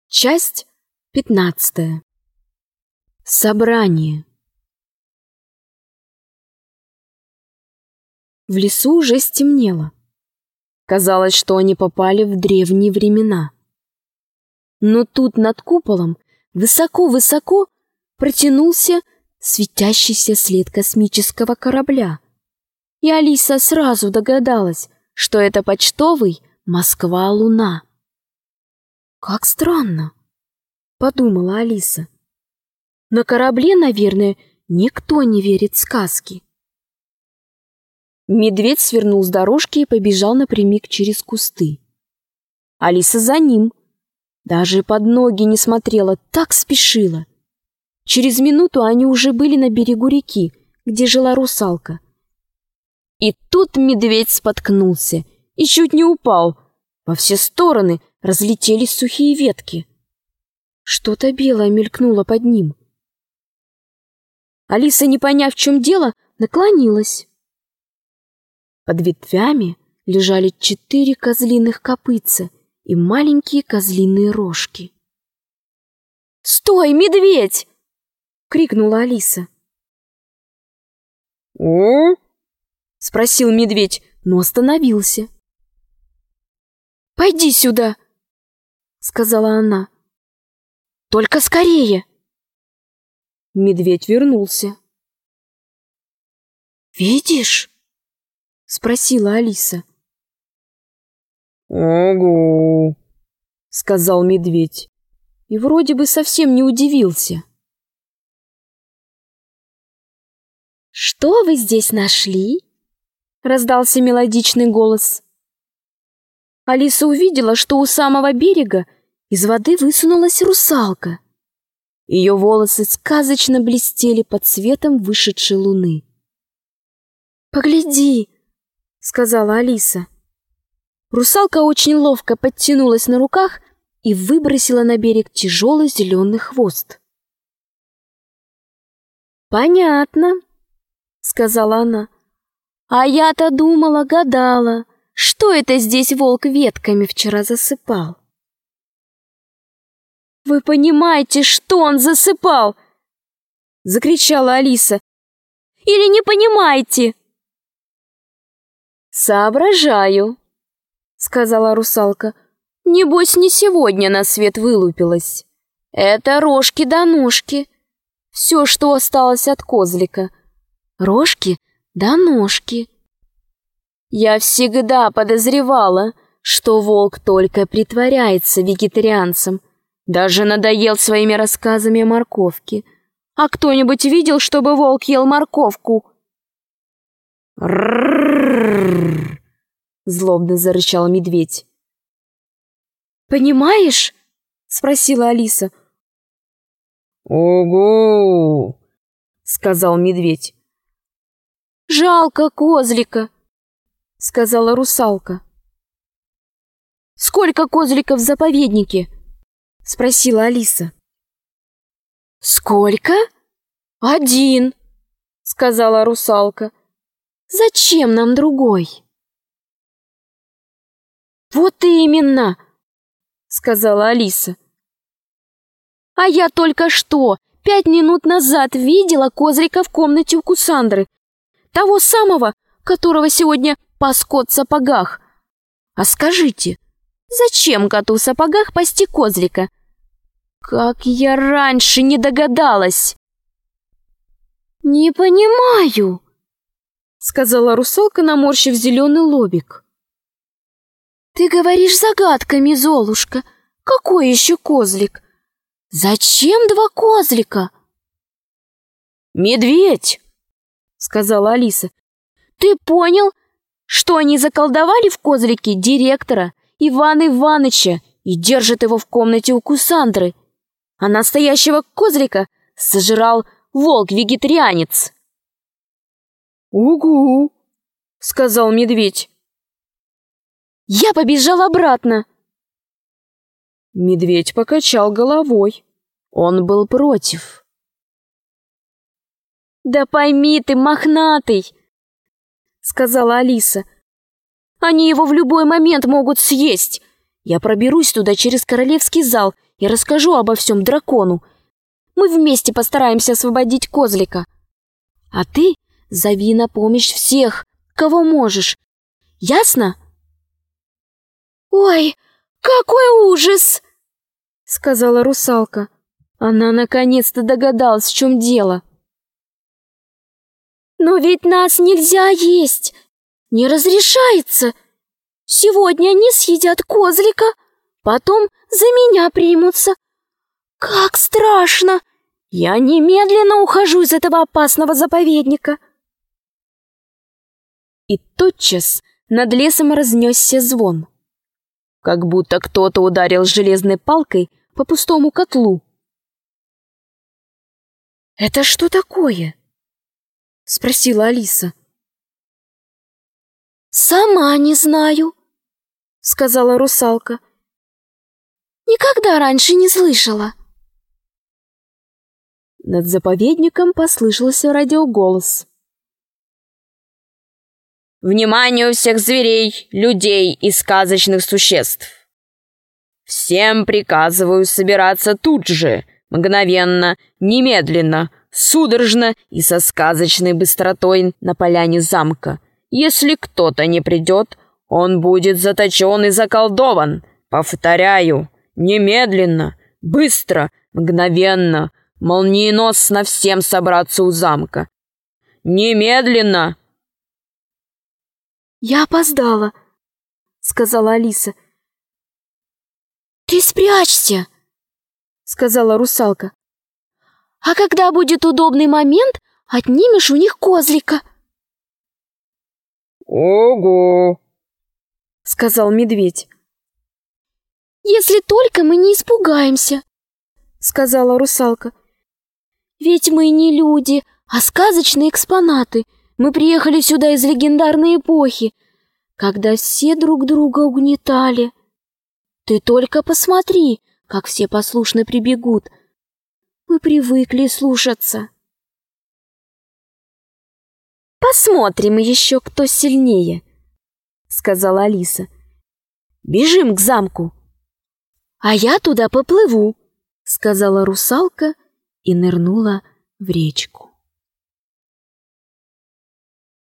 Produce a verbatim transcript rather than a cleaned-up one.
Часть пятнадцатая. Собрание. В лесу уже стемнело. Казалось, что они попали в древние времена. Но тут над куполом высоко-высоко протянулся светящийся след космического корабля. И Алиса сразу догадалась, что это почтовый Москва-Луна. «Как странно», — подумала Алиса. «На корабле, наверное, никто не верит в сказки». Медведь свернул с дорожки и побежал напрямик через кусты. Алиса за ним. Даже под ноги не смотрела, так спешила. Через минуту они уже были на берегу реки, где жила русалка. И тут медведь споткнулся и чуть не упал. Во все стороны разлетелись сухие ветки. Что-то белое мелькнуло под ним. Алиса, не поняв, в чем дело, наклонилась. Под ветвями лежали четыре козлиных копытца и маленькие козлиные рожки. «Стой, медведь!» — крикнула Алиса. «О?» — спросил медведь, но остановился. «Пойди сюда!» — сказала она. «Только скорее!» Медведь вернулся. «Видишь?» — спросила Алиса. «Ого!» — сказал медведь. И вроде бы совсем не удивился. «Что вы здесь нашли?» — раздался мелодичный голос. Алиса увидела, что у самого берега из воды высунулась русалка. Ее волосы сказочно блестели под светом вышедшей луны. «Погляди!» — сказала Алиса. Русалка очень ловко подтянулась на руках и выбросила на берег тяжелый зеленый хвост. «Понятно», — сказала она. «А я-то думала, гадала, что это здесь волк ветками вчера засыпал». «Вы понимаете, что он засыпал?» — закричала Алиса. «Или не понимаете?» «Соображаю», — сказала русалка. «Небось, не сегодня на свет вылупилась. Это рожки да ножки. Все, что осталось от козлика. Рожки да ножки. Я всегда подозревала, что волк только притворяется вегетарианцем. Даже надоел своими рассказами о морковке. А кто-нибудь видел, чтобы волк ел морковку?» «Рррррррр!» — злобно зарычал медведь. «Понимаешь?» — спросила Алиса. «Ого!» — сказал медведь. «Жалко козлика», — сказала русалка. «Сколько козликов в заповеднике?» — спросила Алиса. «Сколько? Один», — сказала русалка. «Зачем нам другой?» «Вот именно», — сказала Алиса. «А я только что, пять минут назад, видела козлика в комнате у Кусандры, того самого, которого сегодня пас кот в сапогах. А скажите, зачем коту в сапогах пасти козлика? Как я раньше не догадалась!» «Не понимаю», — сказала русалка, наморщив зеленый лобик. «Ты говоришь загадками, Золушка. Какой еще козлик? Зачем два козлика?» «Медведь», — сказала Алиса. «Ты понял, что они заколдовали в козлике директора Ивана Иваныча и держат его в комнате у Кусандры, а настоящего козлика сожрал волк-вегетарианец?» «Угу», — сказал медведь. «Я побежал обратно». Медведь покачал головой. Он был против. «Да пойми ты, мохнатый», — сказала Алиса. «Они его в любой момент могут съесть. Я проберусь туда через королевский зал и расскажу обо всем дракону. Мы вместе постараемся освободить козлика. А ты зови на помощь всех, кого можешь. Ясно? «Ой, какой ужас!» — сказала русалка. Она наконец-то догадалась, в чем дело. «Но ведь нас нельзя есть! Не разрешается! Сегодня они съедят козлика, потом за меня примутся. Как страшно! Я немедленно ухожу из этого опасного заповедника!» И тотчас над лесом разнесся звон, как будто кто-то ударил железной палкой по пустому котлу. «Это что такое?» — спросила Алиса. «Сама не знаю», — сказала русалка. «Никогда раньше не слышала». Над заповедником послышался радиоголос. «Вниманию всех зверей, людей и сказочных существ! Всем приказываю собираться тут же, мгновенно, немедленно, судорожно и со сказочной быстротой на поляне замка. Если кто-то не придет, он будет заточен и заколдован. Повторяю, немедленно, быстро, мгновенно, молниеносно всем собраться у замка. Немедленно!» «Я опоздала», — сказала Алиса. «Ты спрячься», — сказала русалка. «А когда будет удобный момент, отнимешь у них козлика». Ого! — сказал медведь. «Если только мы не испугаемся», — сказала русалка. «Ведь мы не люди, а сказочные экспонаты. Мы приехали сюда из легендарной эпохи, когда все друг друга угнетали. Ты только посмотри, как все послушно прибегут. Мы привыкли слушаться». «Посмотрим еще, кто сильнее», — сказала Алиса. «Бежим к замку». «А я туда поплыву», — сказала русалка и нырнула в речку.